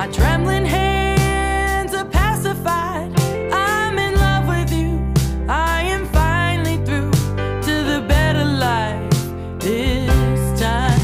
My trembling hands are pacified. I'm in love with you. I am finally through to the better life this time.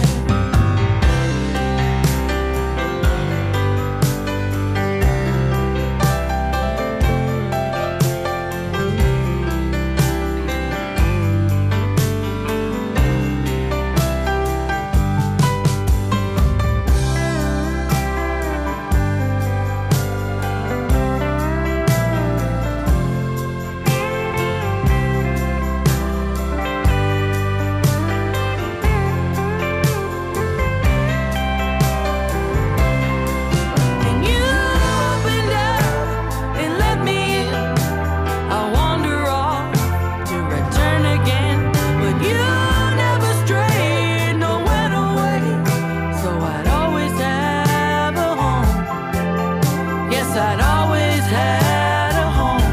I'd always had a home.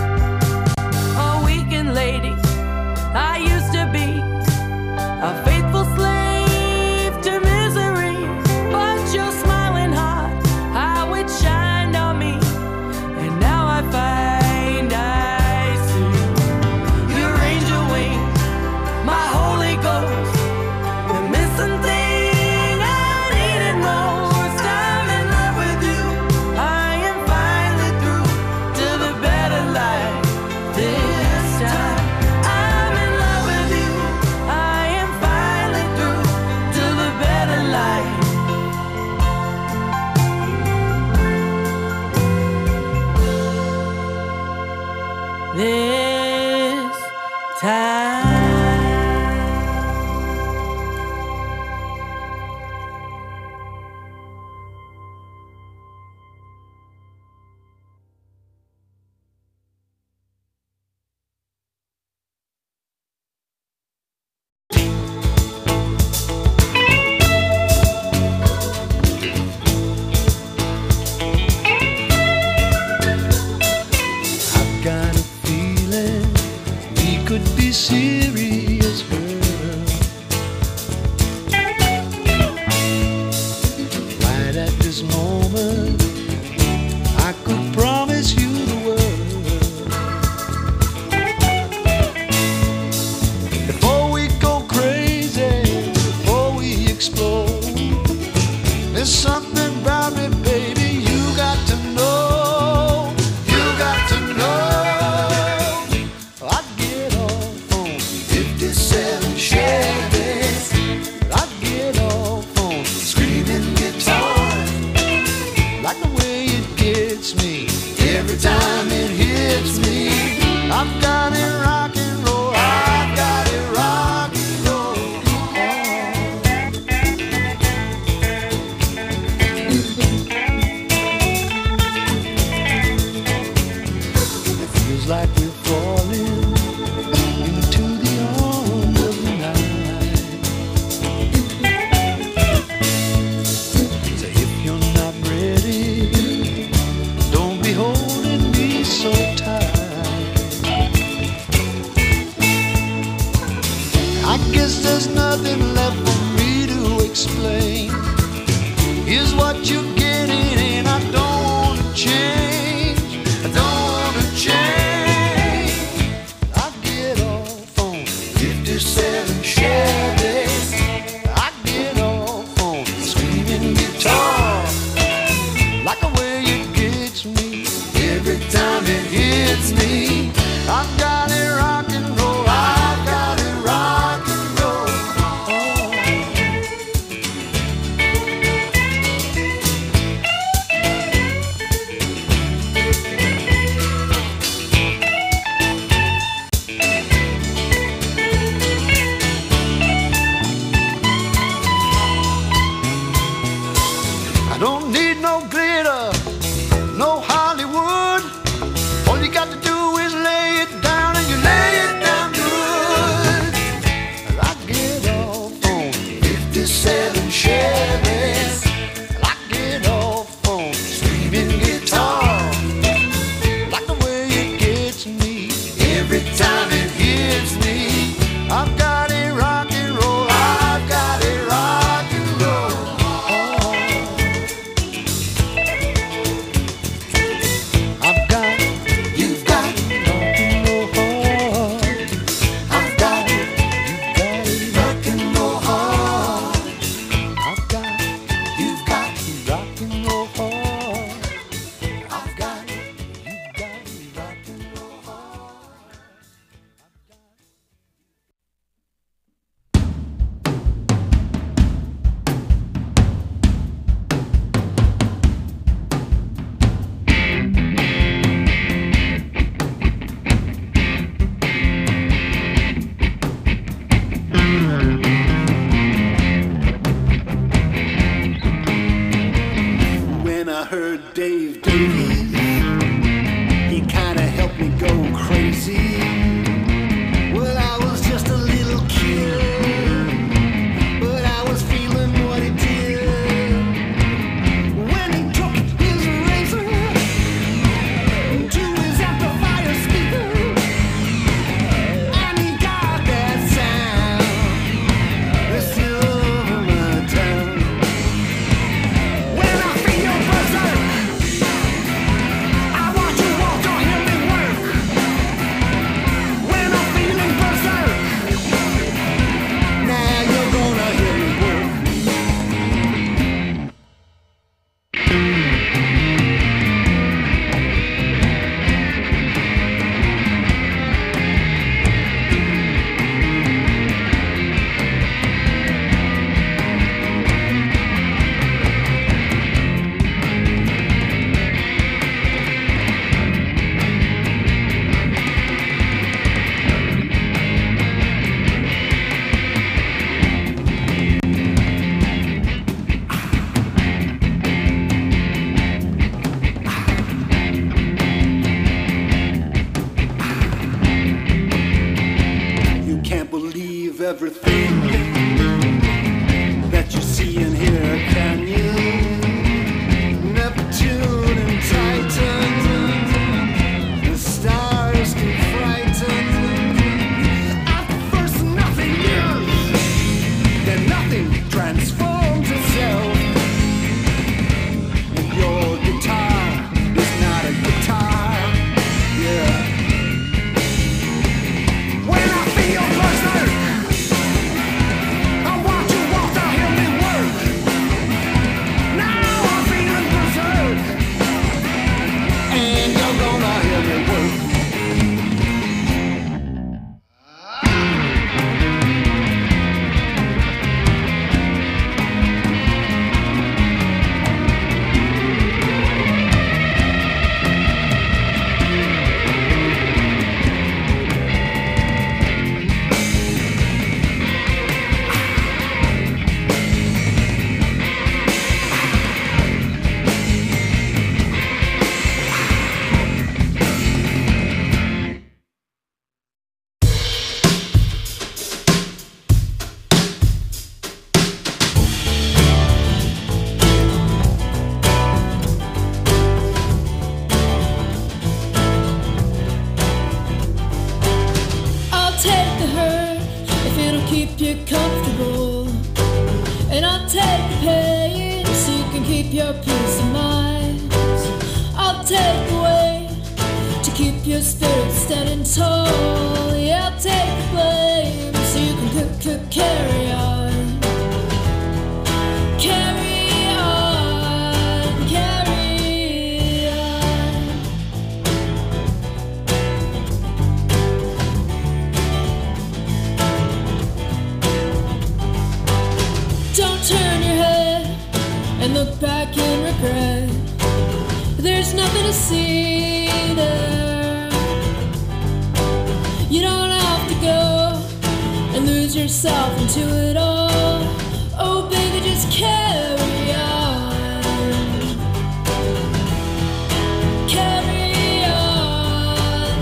A weekend lady I used to be, a faithful slave to misery. But your smiling heart, how it shined on me, and now I find I see your angel wings, my Holy Ghost, the missing thing I needed most. I'm in love with you. I am finally through to the better life this time. I'm in love with you. I am finally through to the better life. This time. Got a feeling we could be serious, girl. Right at this moment, I could promise you the world. Before we go crazy, before we explode, there's something about me, baby, you got to know. Every time it hits me, I've got it rock and roll. I've got it rock and roll. It feels like we're falling into the arms of the night. So if you're not ready, don't be holding me so tight. I guess there's nothing left for me to explain. Here's what you're getting, and I don't want to change. I don't want to change. I get off on 57 Chevys. I get off on screaming guitar. Like the way it gets me every time it hits me. I've got it rock and roll. I've got it rock and roll. everything that you see and hear, can you? Neptune and Titan, the stars can frighten. At first nothing new, then nothing transforms itself. And your guitar is not a guitar, yeah. When I feel berserk, I want to walk to hear me work. Now I'm feeling berserk, and you're gonna hear me work. I'll take the hurt if it'll keep you comfortable, and I'll take the pain so you can keep your peace of mind. I'll take the weight to keep your spirit standing tall. Yeah, I'll take the blame so you can carry on. Carry on, carry on. Don't turn your head and look back in regret. There's nothing to see there. You don't have to go and lose yourself into it all. Oh baby, just carry on. Carry on,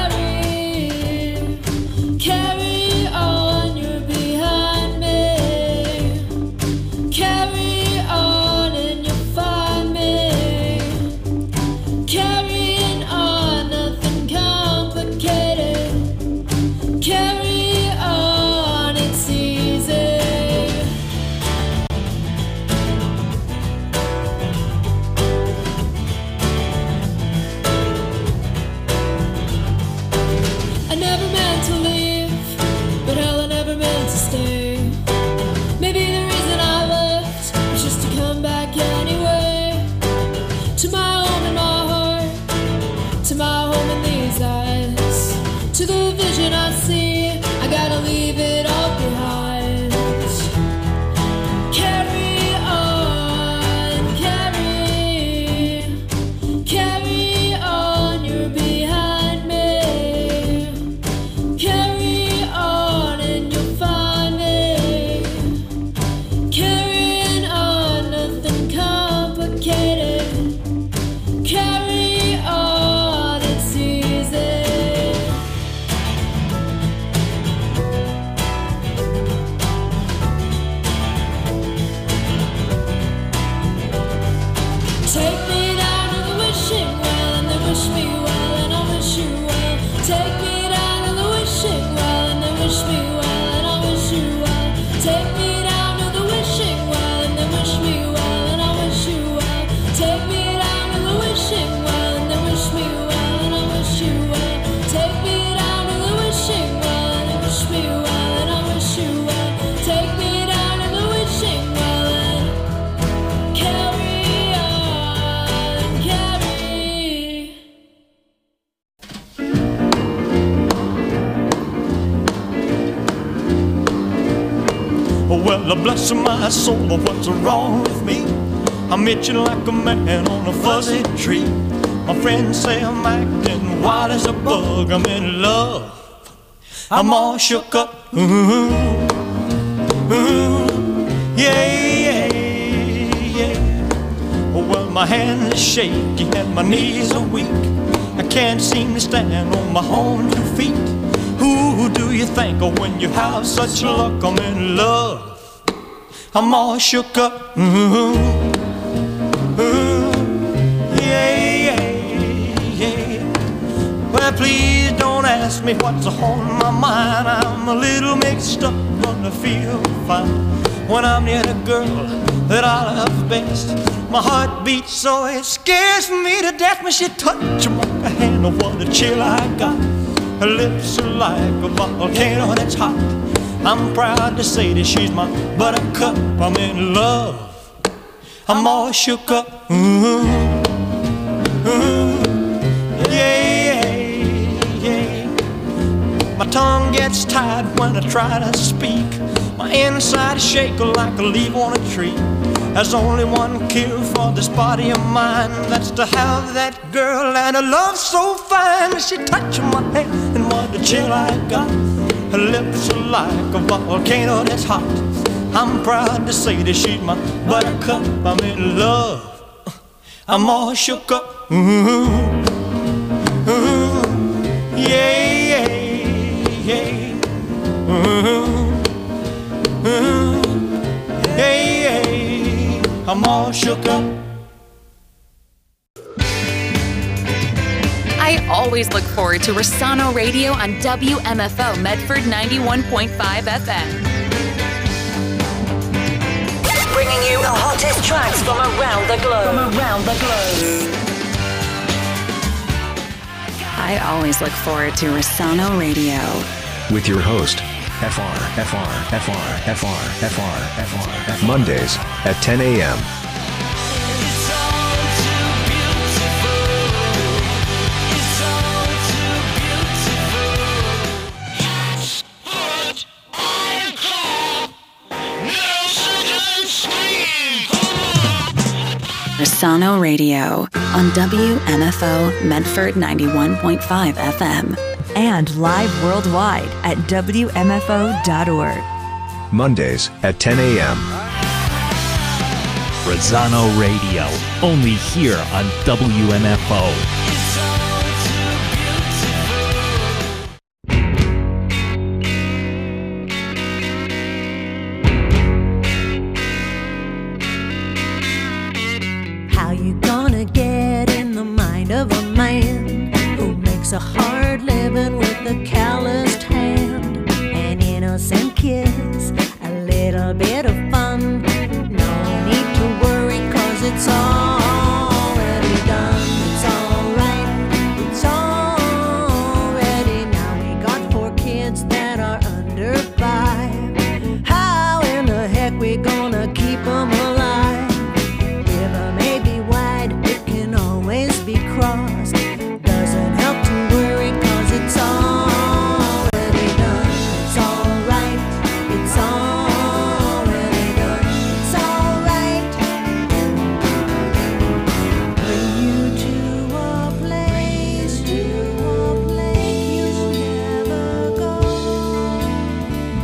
carry on, you're behind me. Carry on and you'll find me. Carrying on, nothing complicated. Carry on, it's easy. I never meant to leave, but hell, I never meant to stay. Maybe the reason I left was just to come back anyway. To my home in my heart, to my home in these eyes, to the vision I see, I gotta leave it all behind. Carry on, carry on, you're behind me. Carry on and you'll find me. Carrying on, nothing complicated. Carry on, it's easy. Take me down to the wishing well, and they wish me well, and I wish you well. Take me down to the wishing well, and they wish me well, and I wish you well. Take me down to the wishing well, and they wish me well, and I wish you well. Take me down to the wishing well, and they wish me well, and I wish you well. Take me down to the wishing well, and they wish me well, and I wish you well. Take me down to the wishing well, and carry on, carry. Well, bless my soul, what's wrong with me? I'm itching like a man on a fuzzy tree. My friends say I'm acting wild as a bug. I'm in love, I'm all shook up. Ooh, ooh, yeah, yeah, yeah. Well, my hands are shaky and my knees are weak. I can't seem to stand on my own 2 feet. Who do you think of when you have such luck? I'm in love. I'm all shook up. Yeah, yeah. Well, please don't ask me what's on my mind. I'm a little mixed up, but I feel fine when I'm near the girl that I love best. My heart beats so it scares me to death when she touches my hand. Oh, what a chill I got. Her lips are like a volcano that's hot. I'm proud to say that she's my buttercup. I'm in love. I'm all shook up. Yeah, yeah. My tongue gets tied when I try to speak. My inside shake like a leaf on a tree. There's only one cure for this body of mine. That's to have that girl and a love so fine. She touched my hand and what a chill I got. Her lips are like a volcano that's hot. I'm proud to say that she's my buttercup. I'm in love. I'm all shook up. Yeah, yeah, yeah. Yeah, yeah. I'm all shook up. I always look forward to Rossano Radio on WMFO Medford 91.5 FM. Bringing you the hottest tracks from around the globe. I always look forward to Rossano Radio. With your host, FR. Mondays at 10 a.m. Rossano Radio on WMFO Medford 91.5 FM. And live worldwide at WMFO.org. Mondays at 10 a.m. Rossano Radio, only here on WMFO. How you gonna get in the mind of a man who makes a hard living with a calloused hand? An innocent kiss, a little bit of fun. No need to worry, 'cause it's already done. It's alright, it's already now. We got 4 kids that are under 5. How in the heck we gonna keep them alive? River may be wide, it can always be crossed. Doesn't help to worry, 'cause it's already done. It's alright, it's already done. It's alright. Bring you to a place you never go.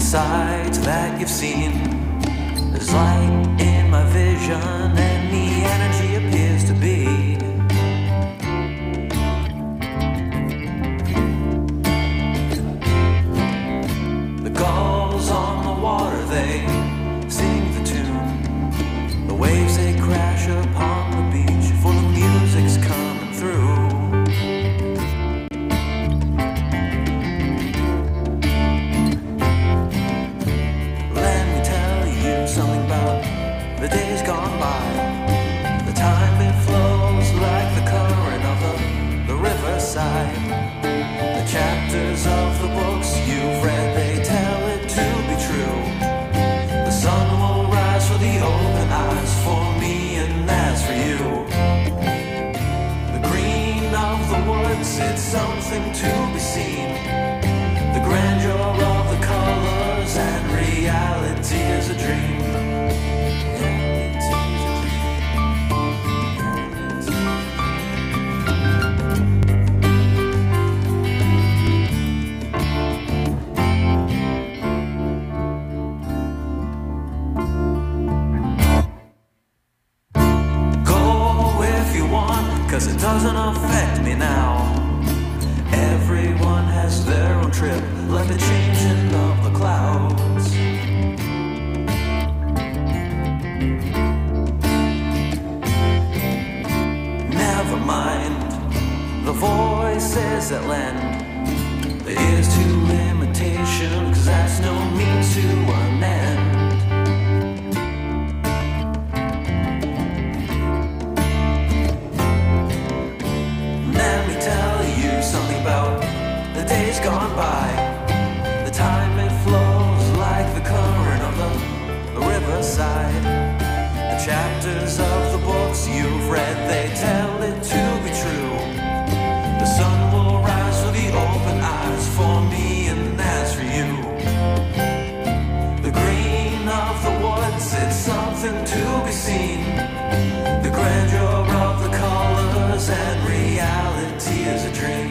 sight that you've seen. There's light in my vision and the energy appears to be. The gulls on the water, they sing the tune. The waves, they crash upon the beach, for the music's coming through. Something about the days gone by. The time it flows like the current of the riverside. The chapters of the books you've read, they tell it to be true. The sun will rise for the open eyes, for me and as for you. The green of the woods, it's something to be seen. The grandeur of the colors and reality is a dream. Cause it doesn't affect me now. Everyone has their own trip, like the changing of the clouds. Never mind the voices that lend their ears to limitation, cause that's no means to an end. Something about the days gone by. The time it flows like the current of the riverside. The chapters of the books you've read, they tell it to be true. The sun will rise for the open eyes, for me and as for you. The green of the woods, it's something to be seen. The grandeur of the colors and reality is a dream.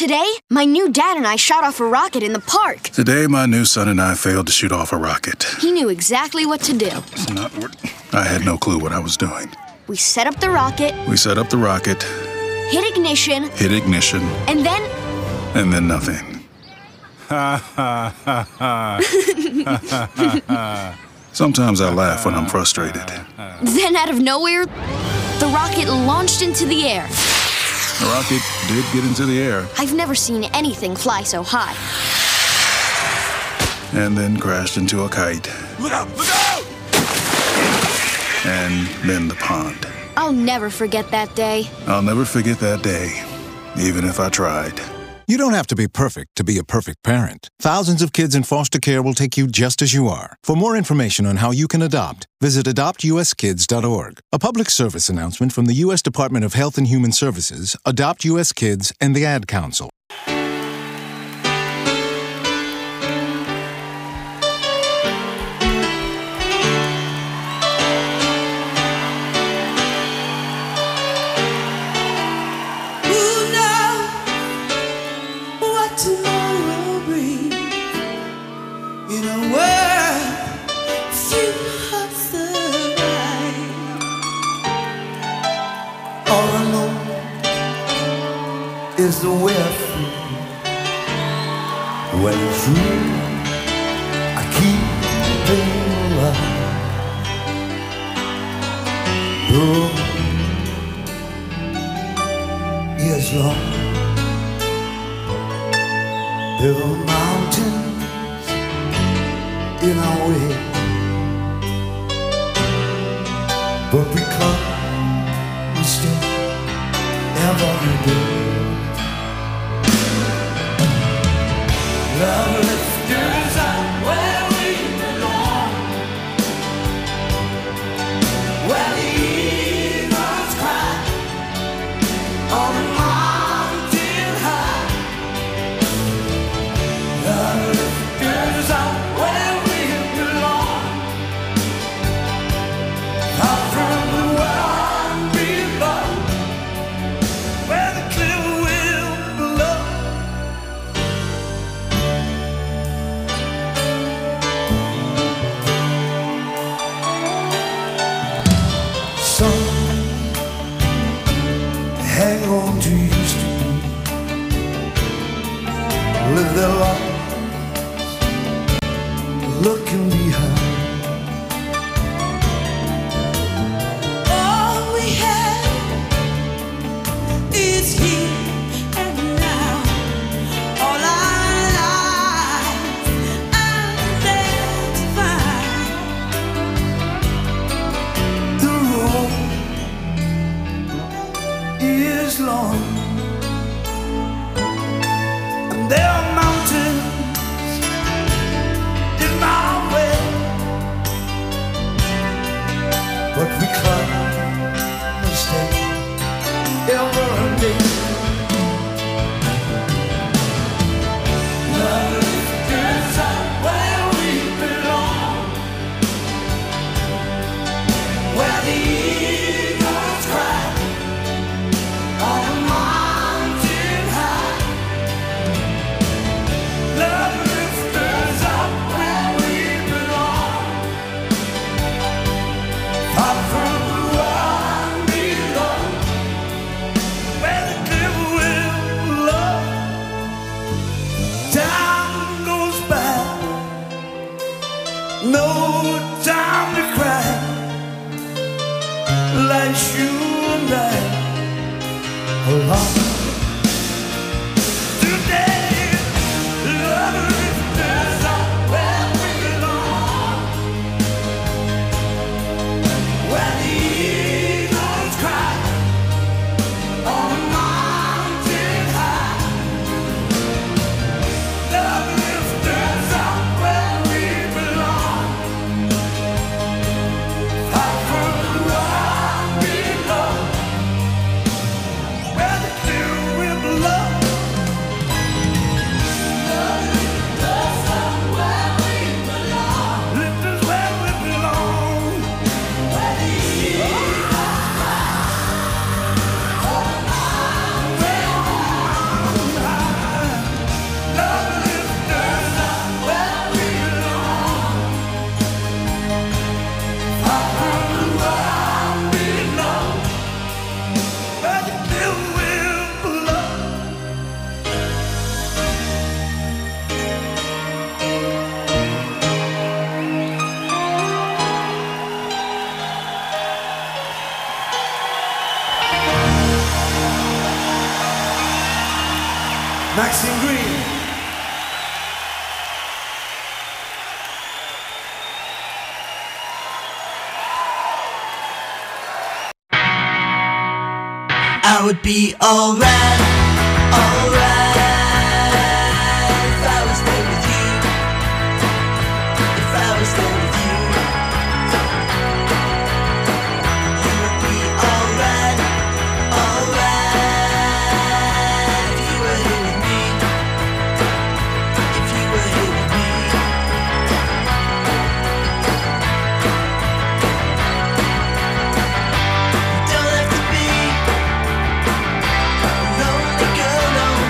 Today, my new dad and I shot off a rocket in the park. Today, my new son and I failed to shoot off a rocket. He knew exactly what to do. It's not what I had no clue what I was doing. We set up the rocket. We set up the rocket. Hit ignition. Hit ignition. And then... And then nothing. Ha ha ha ha. Sometimes I laugh when I'm frustrated. Then out of nowhere, the rocket launched into the air. The rocket did get into the air. I've never seen anything fly so high. And then crashed into a kite. Look out! Look out! And then the pond. I'll never forget that day. I'll never forget that day, even if I tried. You don't have to be perfect to be a perfect parent. Thousands of kids in foster care will take you just as you are. For more information on how you can adopt, visit adoptuskids.org. A public service announcement from the U.S. Department of Health and Human Services, Adopt U.S. Kids, and the Ad Council. Is the way I feel when it's true. I keep being alive. Oh, yes, Lord. There are mountains in our way, but we still every day. Love lifters up where we belong, where the eagles cry on the mountain high. Love lifters up where we belong, out from the world below, where the clear will blow. Hang on to used to be, live their lives looking behind. All we have is here and now. All our lives are there to find. The road is long, and there are mountains in my way, I would be alright, alright. If I was there with you, if I was there with you, you would be alright, alright. If you were here with me, if you were here with me. You don't have to be a lonely girl no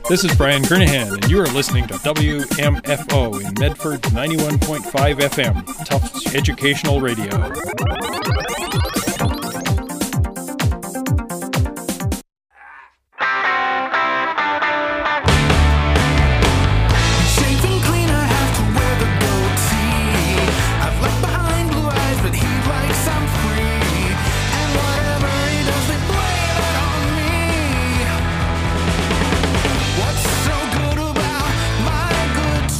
This is Brian Kernahan, and you are listening to WMFO in Medford 91.5 FM, Tufts Educational Radio.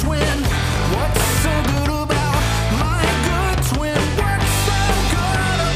What's so good about my good twin? What's so good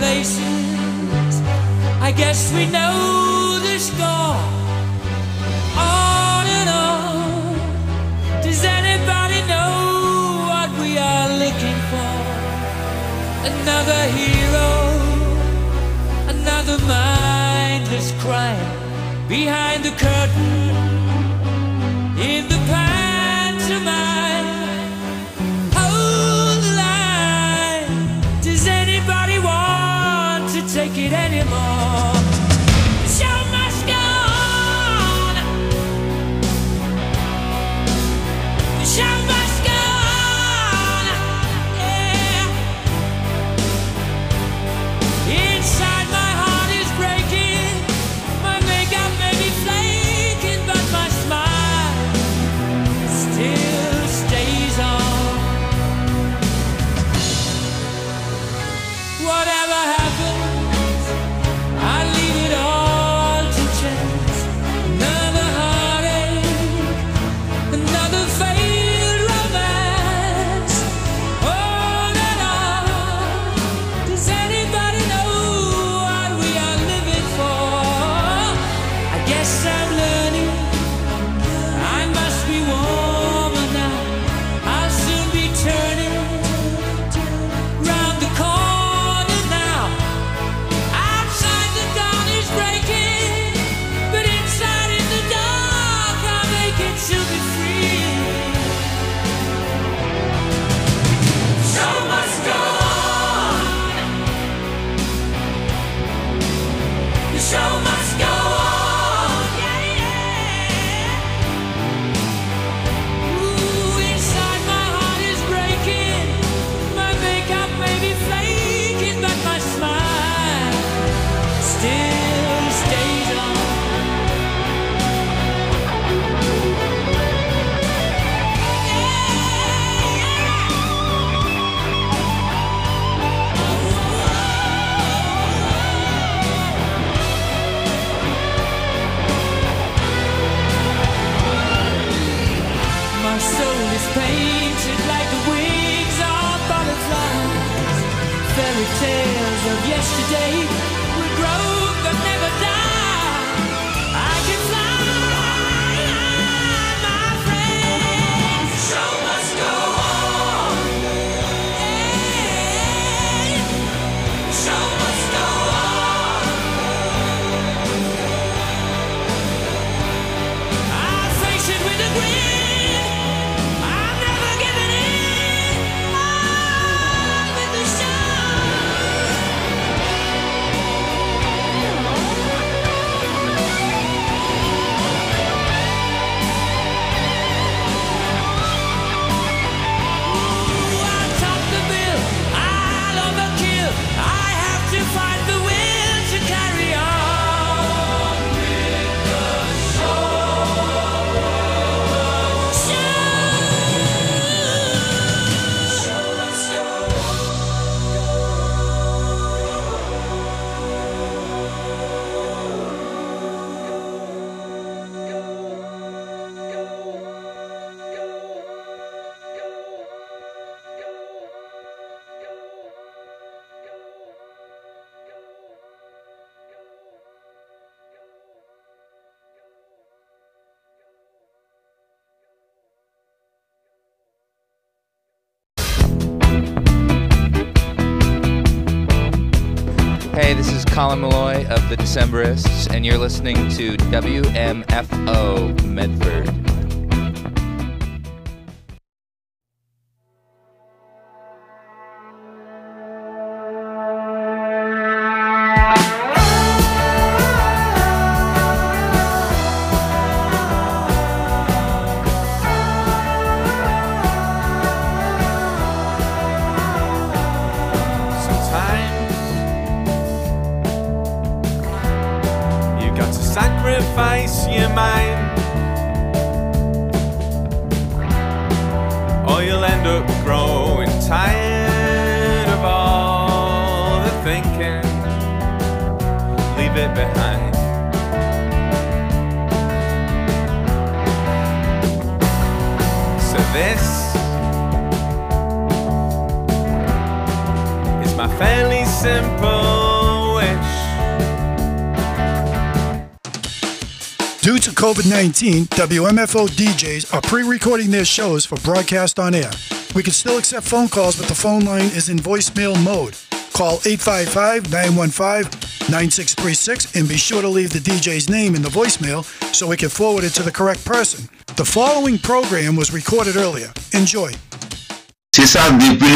faces. I guess we know the score. On and on. Does anybody know what we are looking for? Another hero, another mindless crime behind the curtain in the pantomime. Hold the line. Does anybody want to take it anymore? The show must go on. The show must go on. Yeah. Inside my heart is breaking. My makeup may be flaking, but my smile still stays on. Whatever happens, I leave it all to chance. Another heartache, another failed romance. On and on. Does anybody know what we are living for? I guess I'm learning. I must be warmer now. I'll soon be turning round the corner now. Outside the dawn is breaking, but inside in the dark I'm aching to be free. Show must go on. The show must go on. Yeah, yeah. Ooh, inside my heart is breaking. My makeup may be flaking, but my smile still stays on. My soul is painted like the wings of butterflies. Fairy tales of yesterday will grow but never die. I can fly, my friend. The show must go on. Yeah. The show must go on. I'll face it with a grin. I'm never giving in. On with the show. Ooh, I'll top the bill. I'll overkill. I have to find the will to carry on with the Hey, this is Colin Malloy of the Decemberists, and you're listening to WMFO Medford. Sacrifice your mind, or you'll end up growing tired of all the thinking. Leave it behind. So this is my fairly simple wish. Due to COVID-19, WMFO DJs are pre-recording their shows for broadcast on air. We can still accept phone calls, but the phone line is in voicemail mode. Call 855-915-9636 and be sure to leave the DJ's name in the voicemail so we can forward it to the correct person. The following program was recorded earlier. Enjoy. C'est ça, depuis